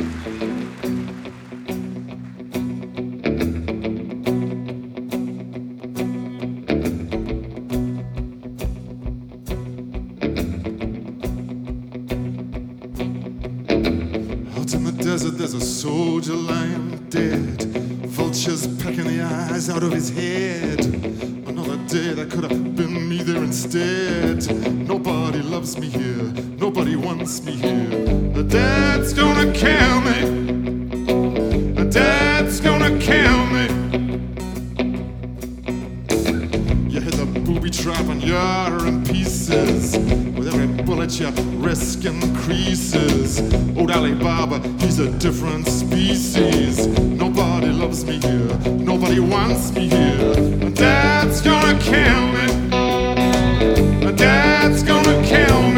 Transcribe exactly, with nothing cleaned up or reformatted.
Out in the desert there's a soldier lying dead, vultures pecking the eyes out of his head. Another day that could have been me there instead. Nobody loves me here, nobody wants me here. Dad's gonna kill me, Dad's gonna kill me. You hit the booby trap and you're in pieces. With every bullet your risk increases. Old Alibaba, he's a different species. Nobody loves me here, nobody wants me here. Dad's gonna kill me, Dad's gonna kill me.